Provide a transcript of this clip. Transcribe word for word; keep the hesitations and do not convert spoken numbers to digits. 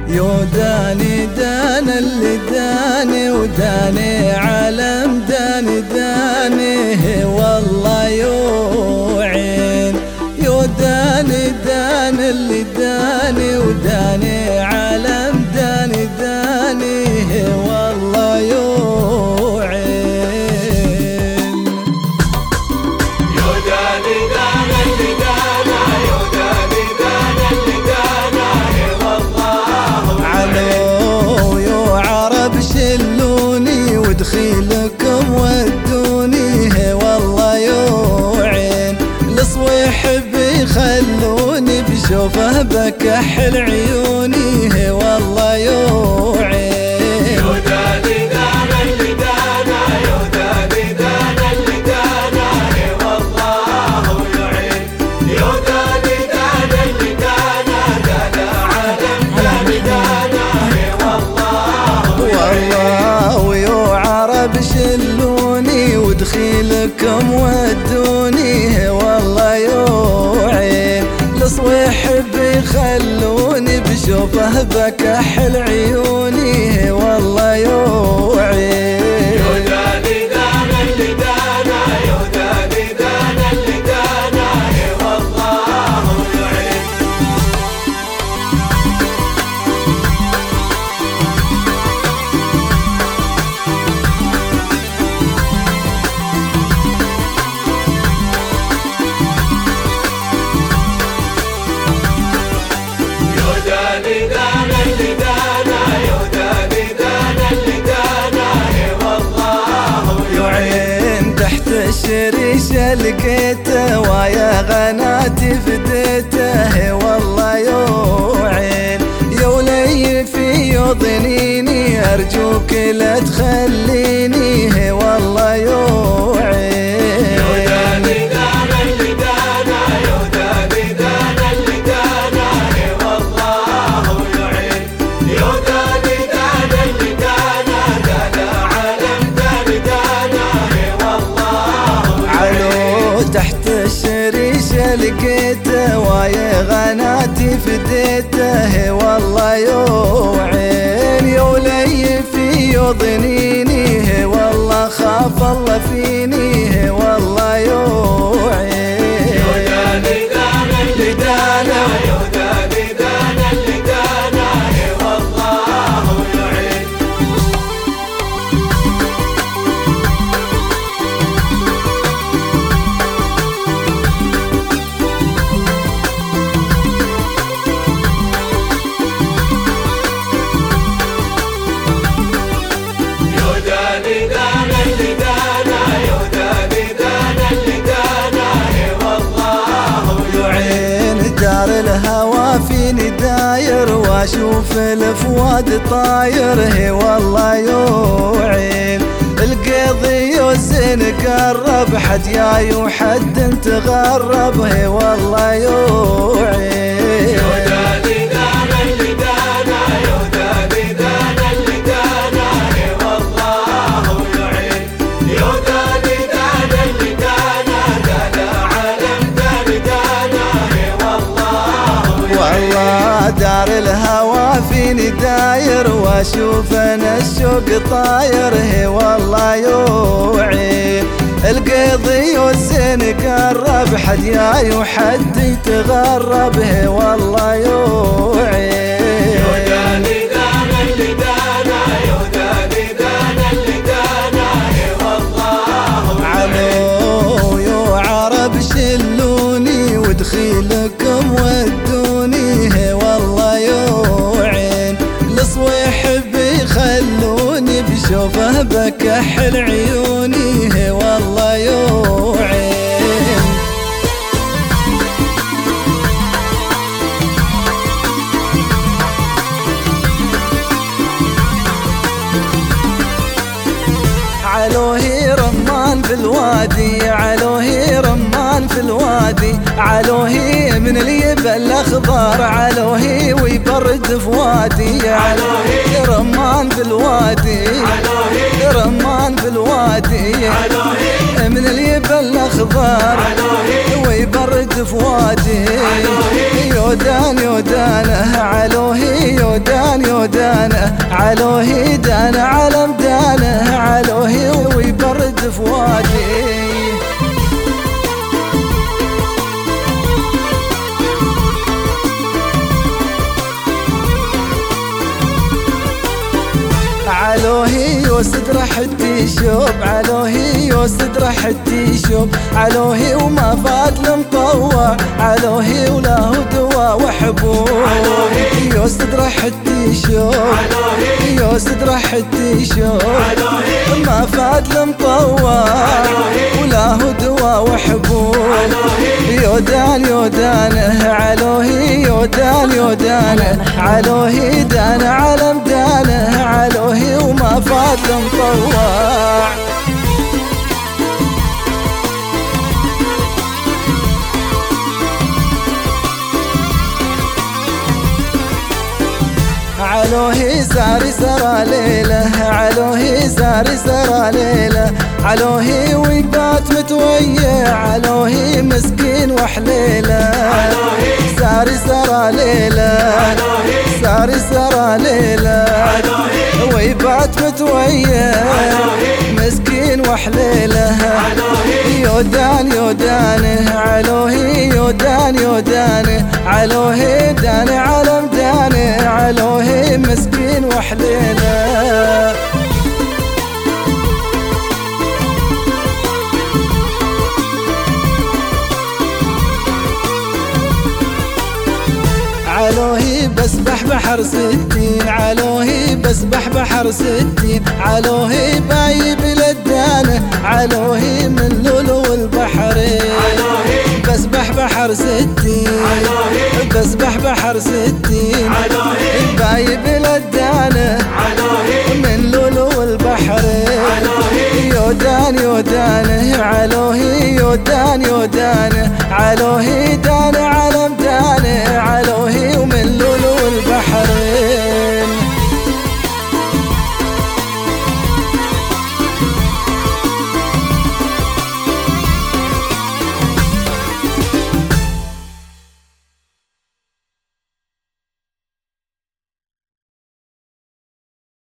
يوداني دان اللي داني وداني عالم داني داني والله يوعين. يوداني دان اللي داني وداني عالم داني داني والله يوعين. يوداني دان اللي دانا يوداني دان اللي دانا والله علو يو عرب شلوني ودخيلكم ودوني والله يوعين. الصويح بيخلوني بشوفه بكحل عيوني والله يوعين. يوداني دان اللي دانا يوداني دان اللي دانا والله يعين. يوداني دان اللي دانا دانا عالم داني دانا والله والله ويو عرب شلوني ودخيلكم ودوني والله يوعين. الصويح بيخلوني بشوفه بكحل عيوني والله يوعين. يوداني دان اللي دانا يوداني دان اللي دانا والله يعين. يوداني دان اللي دانا يوداني دان اللي دانا والله يعين. تحت الشريشة لقيته ويا غناتي فديته والله يوعين. يا ولي في يضنيني أرجوك لا تخليني والله يوعين. يوداني دان اللي دانا يوداني دان اللي دانا والله يعين. يوداني دان اللي دانا دانا عالم داني دانا والله علو تحت الشريشة لقيته ويا غناتي فديته والله يوعين. يا ولي في يضنيني والله خاف الله فيني والله يوعين. يوداني دان اللي دانا يوداني دان اللي دانا والله يعين. يوداني دان اللي دانا يوداني دان اللي دانا والله يعين. دار الهوى فيني داير واشوف الفؤاد طاير هي والله يوعين. القضي والزين قرب حد جاي وحد تغرب هي والله يوعين. يوداني دان اللي دانا يوداني دان اللي دانا والله يعين. يوداني دان اللي دانا دانا عالم داني دانا والله والله دار الهوى فيني داير واشوف انا الشوق طاير هي والله يوعين. القضي والزين قرب حد جاي وحد يتغرب هي والله يوعين. يوداني دان اللي دانا يوداني دان اللي دانا والله علو يو عرب شلوني ودخيلكم ودوني والله يوعين. الصويح بيخلوني بشوفه بكحل عيوني والله يوعين. علوهي رمان في الوادي علوهي رمان في الوادي علوهي من اليبل الاخضر علوهي ويبرد في وادي علوهي رمان في الوادي علوهي رمان في الوادي علوهي من اليبل الاخضر علوهي ويبرد في وادي يودان يودانه علوهي يودان علوهي دان على مدانه علوهي ويبرد فؤادي. علوهي يوسد رحتي شوب علوهي يوسد رحتي شوب علوهي وما فات المطوع علوهي وله دواء وحبوب يوسد رحتي شوب يوسد رحتي شوب ما فات المطوع وله دواء وحبوب يودان يودانه علوهي يودان يودانه علوهي دان على مدانه علوهي وما فات المطوع. علوهي ساري سرى ليله علوهي ساري سرى ليله علوهي ويبات متويع علوهي مسكين وحليله ساري سرى ليله ساري سرى ليله ويبات متويع مسكين وحليله يودان يودانه علوهي يودان يودانه علوهي دان على مدانه علوهي مسكين وحليله. علوهي بسبح بحر ستين علوهي بسبح بحر ستين علوهي بايب للدانه علوهي من لولو البحرين بسبح بحر ستين بسبح بحر ستين بايب للدانه من لولو البحرين يودان يودانه علوهي يودان يودانه علوهي دان على مدانه